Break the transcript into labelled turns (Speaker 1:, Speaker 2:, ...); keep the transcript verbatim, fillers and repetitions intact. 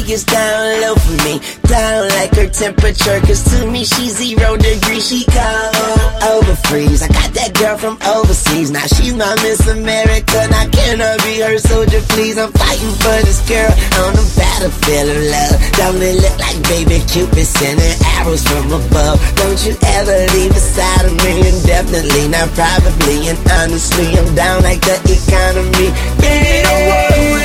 Speaker 1: gets down low for me, down like her temperature, cause to me she's zero degrees, she cold, over freeze. I got that girl from overseas, now she's my Miss America, now can I be her soldier please? I'm fighting for this girl on the battlefield of love. Don't it look like baby Cupid sending arrows from above? Don't you ever leave beside of me, indefinitely, not probably, and honestly I'm down like the economy. Yeah,